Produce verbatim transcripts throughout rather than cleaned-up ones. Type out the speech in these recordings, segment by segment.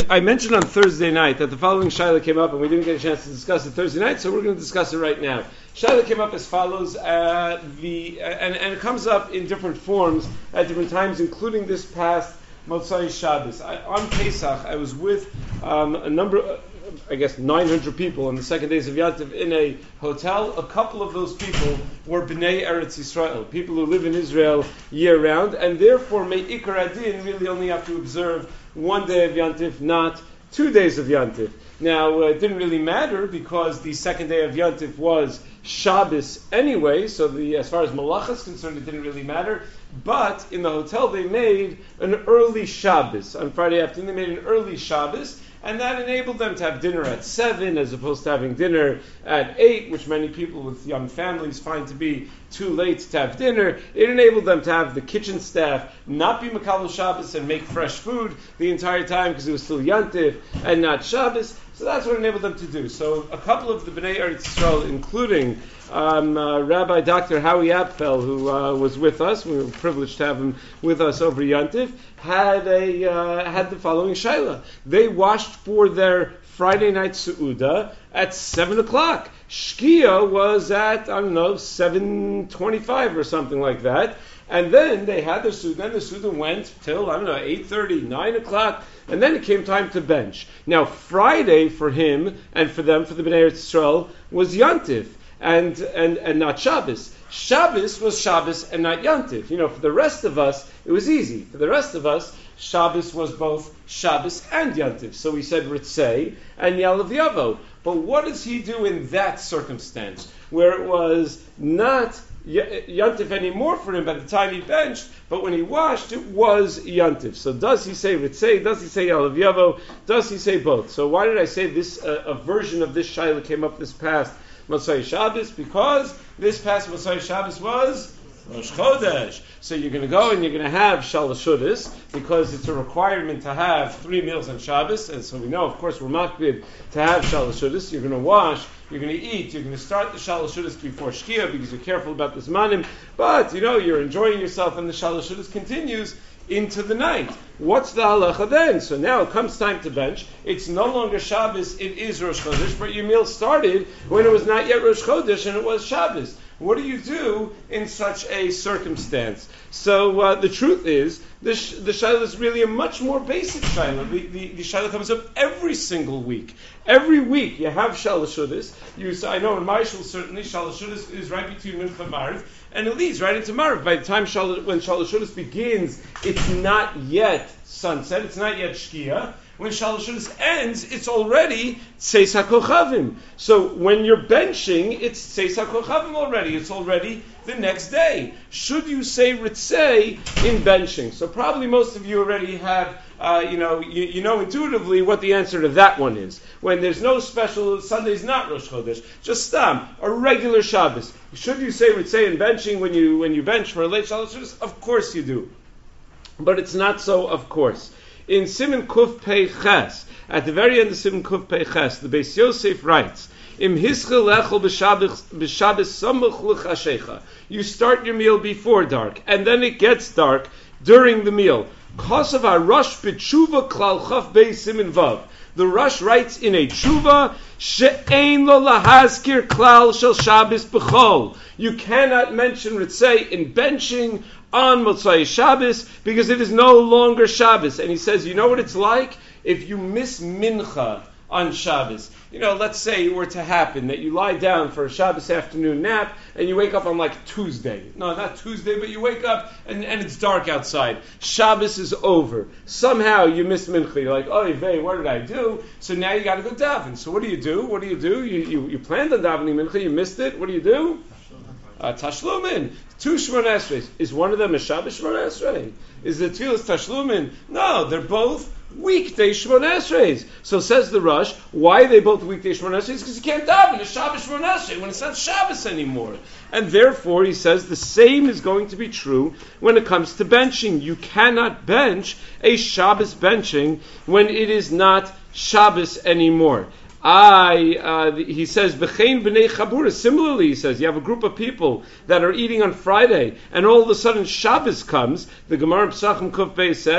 I mentioned on Thursday night that the following Shaila came up and we didn't get a chance to discuss it Thursday night, so we're going to discuss it right now. Shaila came up as follows, uh, the, uh, and, and it comes up in different forms at different times, including this past Motzai Shabbos. I, on Pesach, I was with um, a number, uh, I guess nine hundred people on the second days of Yantiv in a hotel. A couple of those people were Bnei Eretz Yisrael, people who live in Israel year-round, and therefore may Ikar Adin really only have to observe one day of Yantiv, not two days of Yantiv. Now, uh, it didn't really matter because the second day of Yantiv was Shabbos anyway, so the, as far as Malach is concerned, it didn't really matter. But in the hotel, they made an early Shabbos. On Friday afternoon, they made an early Shabbos, and that enabled them to have dinner at seven as opposed to having dinner at eight, which many people with young families find to be too late to have dinner. It enabled them to have the kitchen staff not be Makabel Shabbos and make fresh food the entire time because it was still Yantiv and not Shabbos. So that's what it enabled them to do. So a couple of the Bnei Eretz Yisrael, including um, uh, Rabbi Doctor Howie Apfel, who uh, was with us, we were privileged to have him with us over Yantiv, had a uh, had the following shaila. They washed for their Friday night Seudah at seven o'clock. Shkia was at, I don't know, seven twenty-five or something like that. And then they had the Seudah, and the Seudah went till, I don't know, eight thirty, nine o'clock, and then it came time to bench. Now, Friday for him and for them, for the Bnei Eretz Yisrael, was Yantiv, and, and, and not Shabbos. Shabbos was Shabbos and not Yantiv. You know, for the rest of us, it was easy. For the rest of us, Shabbos was both Shabbos and Yantiv. So we said Ritzei and Yalav Yavo. But what does he do in that circumstance, where it was not Yantiv anymore for him by the time he benched, but when he washed, it was Yantiv. So does he say Ritzei? Does he say Yalav Yavo? Does he say both? So why did I say this? Uh, a version of this Shaila came up this past Motzai Shabbos? Because this past Motzai Shabbos was Rosh Chodesh. So you're going to go and you're going to have Shalashudas because it's a requirement to have three meals on Shabbos. And so we know, of course, we're makbid to have Shalashudas. You're going to wash, you're going to eat, you're going to start the Shalashudas before Shkia because you're careful about this manim. But, you know, you're enjoying yourself and the Shalashudas continues into the night. What's the halacha then? So now it comes time to bench. It's no longer Shabbos, it is Rosh Chodesh, but your meal started when it was not yet Rosh Chodesh and it was Shabbos. What do you do in such a circumstance? So uh, the truth is, the, sh- the shaila is really a much more basic shaila. The, the, the shaila comes up every single week. Every week you have shalashudas. You, I know in my shul certainly shalashudas is right between Mincha and Mariv, and it leads right into Mariv. By the time shal- when shalashudas begins, it's not yet sunset. It's not yet shkia. When Shalashudas ends, it's already Tseis HaKochavim. So when you're benching, it's Tseis HaKochavim already. It's already the next day. Should you say Ritzei in benching? So probably most of you already have, uh, you know, you, you know intuitively what the answer to that one is. When there's no special, Sunday's not Rosh Chodesh, just Stam, a regular Shabbos. Should you say Ritzei in benching when you when you bench for a late Shalashudas? Of course you do. But it's not so, of course. In Siman Kuf Pei Ches, at the very end of Siman Kuf Pei Ches, the Beis Yosef writes, Im hischel lechel b'Shabbos samuch l'chashecha. You start your meal before dark, and then it gets dark during the meal. Kosav HaRosh b'tshuva klal chaf bei Siman Vav. The Rosh writes in a tshuva, she'ein lo lahazkir klal shel Shabbos b'chol. You cannot mention Ritzei in benching on Motzai Shabbos because it is no longer Shabbos. And he says, you know what it's like? If you miss Mincha on Shabbos. You know, let's say it were to happen that you lie down for a Shabbos afternoon nap and you wake up on like Tuesday. No, not Tuesday, but you wake up and, and it's dark outside. Shabbos is over. Somehow you miss Mincha. You're like, oh, vey, what did I do? So now you got to go daven. So what do you do? What do you do? You, you, you planned on davening Mincha, you missed it. What do you do? Uh, Tashlumin. Two Shemon Esreis. Is one of them a Shabbos Shemon Esrei? Is the Tfilas Tashlumin? No, they're both weekday Shemon Esreis. So says the Rosh, why are they both weekday Shemon Esreis? Because you can't daven a Shabbos Shemon Esrei when it's not Shabbos anymore. And therefore, he says, the same is going to be true when it comes to benching. You cannot bench a Shabbos benching when it is not Shabbos anymore. I, uh, he says, B'chein b'nei Chabura. Similarly, he says, you have a group of people that are eating on Friday, and all of a sudden Shabbos comes. The Gemara in Pesachim Kuf Beis says,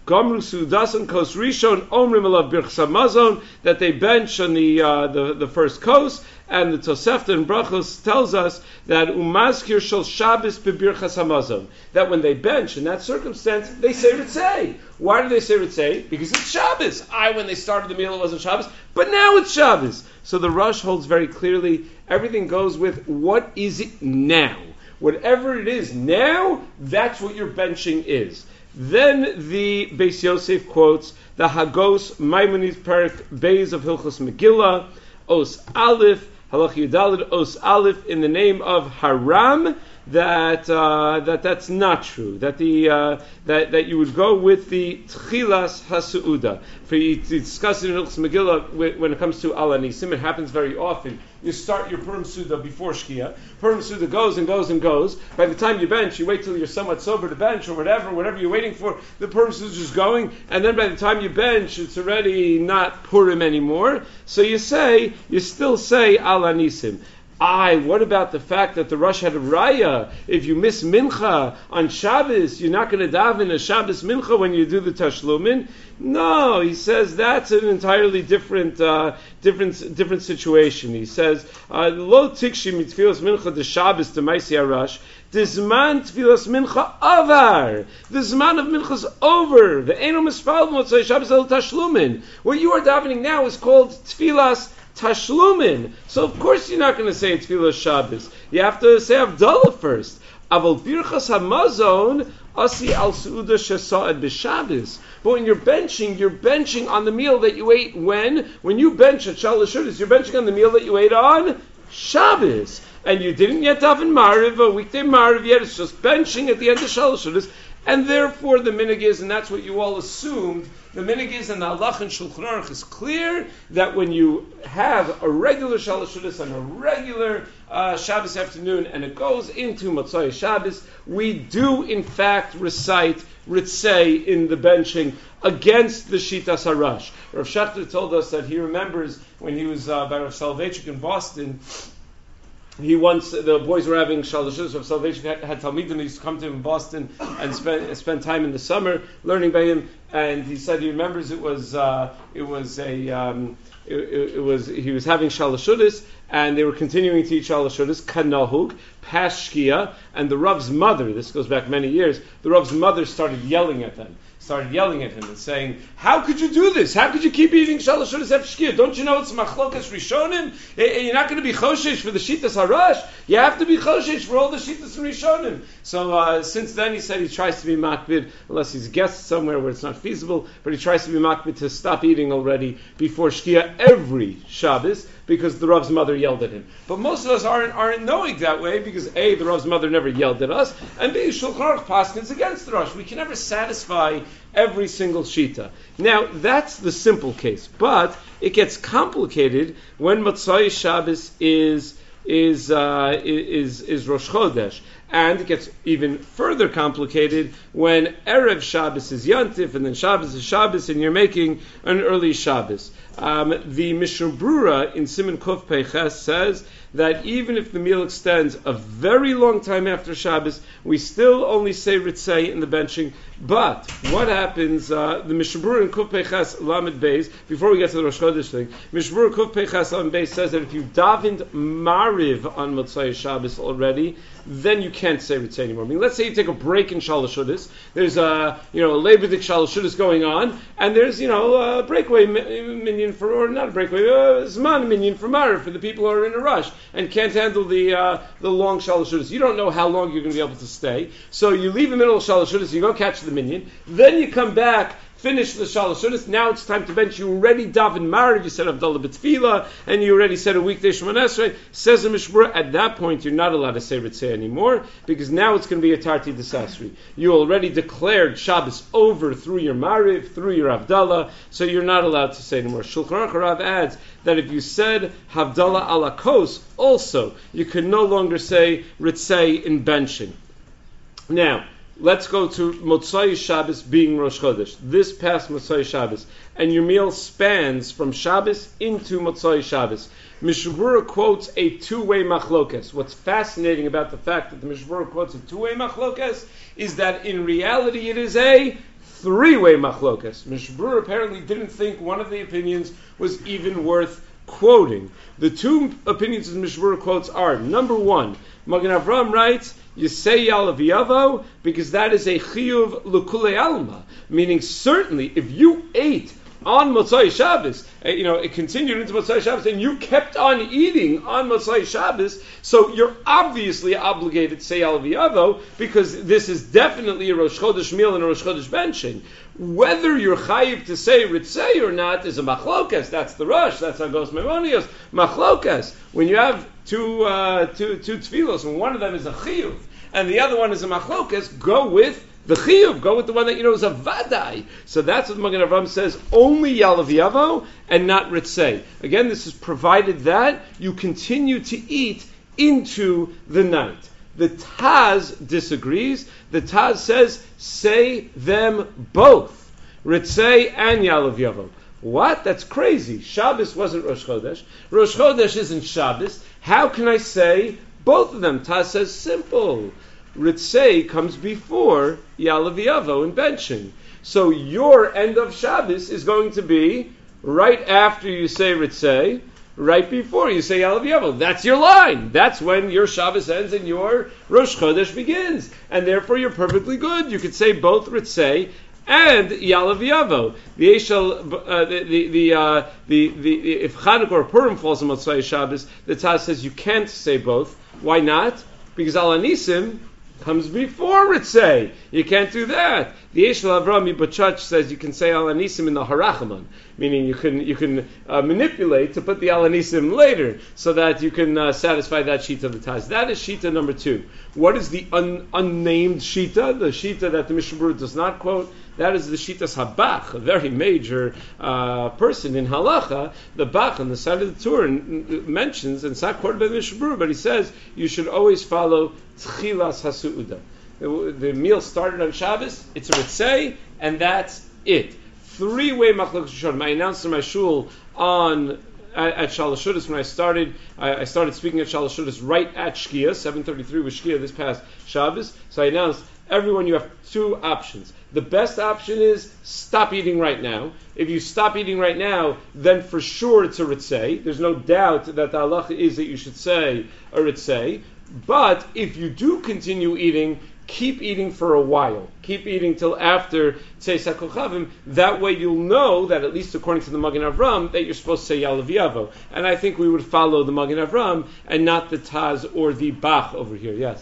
Gomru Sudasan Kos Rishon Omrim Alav Birchas Hamazon, that they bench on the uh, the, the first kos, and the Tosefta in Brachos tells us that Umazkir Shel Shabbos B'Birchas Hamazon, that when they bench in that circumstance, they say Ritzei. Why do they say Ritzei? Because it's Shabbos. I, when they started the meal, it wasn't Shabbos, but now it's Shabbos. So the Rosh holds very clearly, everything goes with what is it now. Whatever it is now, that's what your benching is. Then the Beis Yosef quotes the Hagos Maimonides Perik Beis of Hilchos Megillah, Os Aleph, Halach Yudalid, Os Aleph, in the name of Haram, that uh, that that's not true. That the uh, that that you would go with the Tchilas Hasuuda. For you to discuss it in Hilchos Megillah when it comes to Al Anisim, it happens very often. You start your Purim Suda before Shkia. Purim Suda goes and goes and goes. By the time you bench, you wait till you're somewhat sober to bench or whatever, whatever you're waiting for. The Purim Suda is just going, and then by the time you bench, it's already not Purim anymore. So you say, you still say Al Anisim. Aye, what about the fact that the Rosh had a raya? If you miss mincha on Shabbos, you're not going to daven a Shabbos mincha when you do the tashlumin? No, he says that's an entirely different, uh, different, different situation. He says, "Lo tikshi mitfilas mincha de Shabbos de Maisi Arash. The zman tfilas mincha avar. The zman of mincha is over. The eno mispal motzei Shabbos el tashlumin. What you are davening now is called tfilas Tashlumin. So of course you're not going to say Tfilas Shabbos. You have to say Havdalah first. Aval Birchas Hamazon Asi al Suuda Shesa'ad B'Shabbos. But when you're benching, you're benching on the meal that you ate when? When you bench at Shalosh Shudas, you're benching on the meal that you ate on Shabbos. And you didn't yet daven Mariv, a weekday Mariv yet. It's just benching at the end of Shalosh Shudas. And therefore the minig is, and that's what you all assumed, the minig is, and the halach and Shulchan Aruch is clear, that when you have a regular Shalosh Shudas and a regular uh, Shabbos afternoon, and it goes into Motzai Shabbos, we do in fact recite Ritzei in the benching against the Shitas Harash. Rav Schachter told us that he remembers when he was uh, by Rav Soloveitchik in Boston. He once, the boys were having Shalosh Shudas of Salvation, had, had Talmidim who used to come to him in Boston and spend spend time in the summer learning by him. And he said he remembers it was uh, it was a um, it, it, it was he was having Shalosh Shudas, and they were continuing to eat Shalosh Shudas kanahug past Shkia, and the Rav's mother, this goes back many years, the Rav's mother started yelling at them. Started yelling at him and saying, "How could you do this? How could you keep eating Shalosh Shudas after Shkia? Don't you know it's Machlokas Rishonim? You're not going to be Choshesh for the Shitas Harash. You have to be Choshesh for all the Shitas and Rishonim." So uh, since then, he said he tries to be makbid, unless he's a guest somewhere where it's not feasible, but he tries to be makbid to stop eating already before Shkia every Shabbos, because the Rav's mother yelled at him. But most of us aren't aren't knowing that way, because A, the Rav's mother never yelled at us, and B, Shulchan Aruch paskins against the Rosh. We can never satisfy every single shita. Now, that's the simple case, but it gets complicated when Motzai Shabbos is is uh, is is Rosh Chodesh, and it gets even further complicated when Erev Shabbos is Yantif, and then Shabbos is Shabbos, and you're making an early Shabbos. Um, the Mishnah Brura in Siman Kuf Peiches says that even if the meal extends a very long time after Shabbos, we still only say Ritzei in the benching. But what happens, uh, the Mishnah Brura in Kuf Peiches Lamed Beis, before we get to the Rosh Chodesh thing, Mishnah Brura Kuf Peiches Lamed Beis says that if you davened Mariv on Motzai Shabbos already, then you can't say Ritzei anymore. I mean, let's say you take a break in Shalosh Shudas, there's a, you know, a Leibedik Shalosh Shudas going on, and there's, you know, a breakaway minion for, or not a breakaway, a Zman minion for Mariv, for the people who are in a rush, and can't handle the uh, the long Shalosh Shudas. You don't know how long you're going to be able to stay, so you leave the middle of Shalosh Shudas, you go catch the minion, then you come back, finish the Shalosh Shudas, now it's time to bench. You already daven Mariv, you said Havdalah B'Tfilah, and you already said a weekday Shemon Esrei. Says the Mishmur, at that point you're not allowed to say Ritzei anymore, because now it's going to be a Tarti Desasri. You already declared Shabbos over through your Mariv, through your Havdalah, so you're not allowed to say anymore. Shulchan Aruch Rav adds that if you said Havdalah ala kos, also, you can no longer say Ritzei in benching. Now, let's go to Motzai Shabbos being Rosh Chodesh. This past Motzai Shabbos. And your meal spans from Shabbos into Motzai Shabbos. Mishnah Brura quotes a two-way machlokes. What's fascinating about the fact that the Mishnah Brura quotes a two-way machlokes is that in reality it is a three-way machlokas. Mishbrur apparently didn't think one of the opinions was even worth quoting. The two opinions that Mishbrur quotes are, number one, Magen Avraham writes, you say Yalav Yavo because that is a chiyuv l'kulei alma, meaning certainly if you ate on Motzai Shabbos, uh, you know, it continued into Motzai Shabbos, and you kept on eating on Motzai Shabbos, so you're obviously obligated to say Yalav Yavo because this is definitely a Rosh Chodesh meal and a Rosh Chodesh benching. Whether you're chayiv to say ritzei or not is a machlokas. That's the rush. That's Agos Memonios. Machlokas. When you have two uh, two two tefillos, and one of them is a chiyuv, and the other one is a machlokas, go with the chiyuv. Go with the one that you know is a vadai. So that's what Magen Avraham says. Only Yalav Yavo and not ritzei. Again, this is provided that you continue to eat into the night. The Taz disagrees. The Taz says, say them both. Ritzei and Yalav Yavo. What? That's crazy. Shabbos wasn't Rosh Chodesh. Rosh Chodesh isn't Shabbos. How can I say both of them? Taz says, simple. Ritzei comes before Yalav Yavo in benching. So your end of Shabbos is going to be right after you say Ritzei, right before you say Yalav Yavo. That's your line. That's when your Shabbos ends and your Rosh Chodesh begins. And therefore you're perfectly good. You could say both Ritzei and Yalav Yavo. The Eshel, uh, the the the, uh, the the if Chanukah or Purim falls on Motzai Shabbos, the Taz says you can't say both. Why not? Because Al Anisim comes before Ritzei. You can't do that. The Eshel Avrami Bachach says you can say Al Anisim in the Harachaman, meaning you can you can uh, manipulate to put the Al Anisim later so that you can uh, satisfy that Shita of the Taz. That is Shita number two. What is the un- unnamed Shita? The Shita that the Mishnah Berurah does not quote. That is the Shitas Habach, a very major uh, person in Halacha. The Bach on the side of the Torah mentions, and it's not quoted by the Mishnah Berurah, but he says you should always follow Tchilas HaSu'uda. The, the meal started on Shabbos, it's a Ritzei, and that's it. Three-way Machlokes Rishonim. I announced in my shul on at, at Shalosh Shudas when I started. I, I started speaking at Shalosh Shudas right at Shkia. seven thirty-three was Shkia this past Shabbos. So I announced, everyone, you have two options. The best option is stop eating right now. If you stop eating right now, then for sure it's a ritzei. There's no doubt that the halacha is that you should say a ritzei. But if you do continue eating, keep eating for a while. Keep eating till after Tzeis HaKochavim. That way you'll know that, at least according to the Magen Avram, that you're supposed to say Yalav Yavo. And I think we would follow the Magen Avram and not the Taz or the Bach over here. Yes?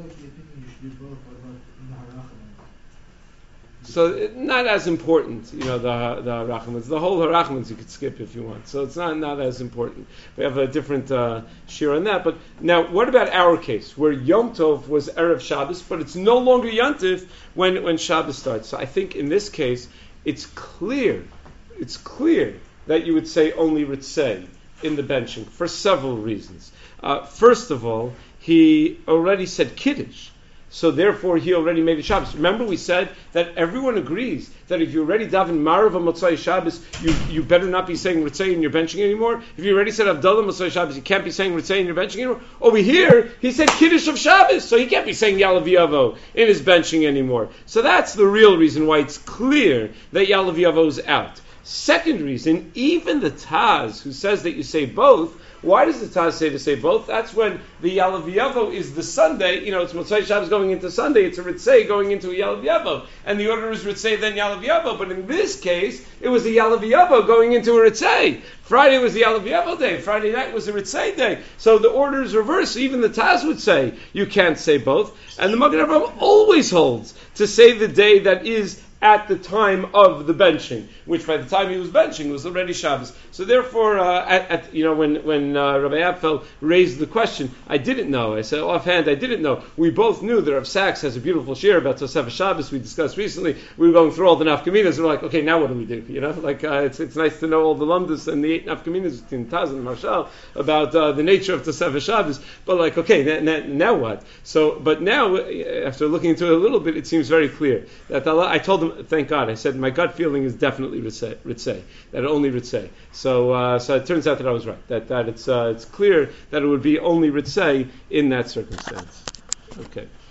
So not as important, you know, the the Harachmans. The whole Harachmans you could skip if you want. So it's not, not as important. We have a different uh, shir on that. But now, what about our case, where Yom Tov was Erev Shabbos, but it's no longer Yantif when, when Shabbos starts? So I think in this case, it's clear, it's clear that you would say only Ritzei in the benching for several reasons. Uh, first of all, he already said Kiddush. So therefore, he already made a Shabbos. Remember, we said that everyone agrees that if you already daven Marav on Motzai Shabbos, you, you better not be saying Ritzei in your benching anymore. If you already said Avdallah Motzai Shabbos, you can't be saying Ritzei in your benching anymore. Over here, he said Kiddush of Shabbos, so he can't be saying Yalav Yavo in his benching anymore. So that's the real reason why it's clear that Yalav Yavo is out. Second reason, even the Taz, who says that you say both, why does the Taz say to say both? That's when the Yalav Yavo is the Sunday. You know, it's Motzai Shabbos going into Sunday. It's a Ritzei going into a Yalav Yavo. And the order is Ritzei, then Yalav Yavo. But in this case, it was a Yalav Yavo going into a Ritzei. Friday was the Yalav Yavo day. Friday night was a Ritzei day. So the order is reversed. Even the Taz would say you can't say both. And the Magen Avraham always holds to say the day that is at the time of the benching, which by the time he was benching was already Shabbos. So therefore, uh, at, at, you know, when when uh, Rabbi Abfel raised the question, I didn't know. I said offhand, I didn't know. We both knew that Rav Sachs has a beautiful shir about Tosefes Shabbos. We discussed recently. We were going through all the nafkaminas. We're like, okay, now what do we do? You know, like uh, it's it's nice to know all the lumdus and the eight nafkaminas between Taz and Marshal about uh, the nature of Tosefes Shabbos. But like, okay, now, now what? So, but now after looking into it a little bit, it seems very clear that Allah, I told him. Thank God. I said my gut feeling is definitely Ritzei, Ritzei that only Ritzei. So, uh, so it turns out that I was right. That that it's uh, it's clear that it would be only Ritzei in that circumstance. Okay.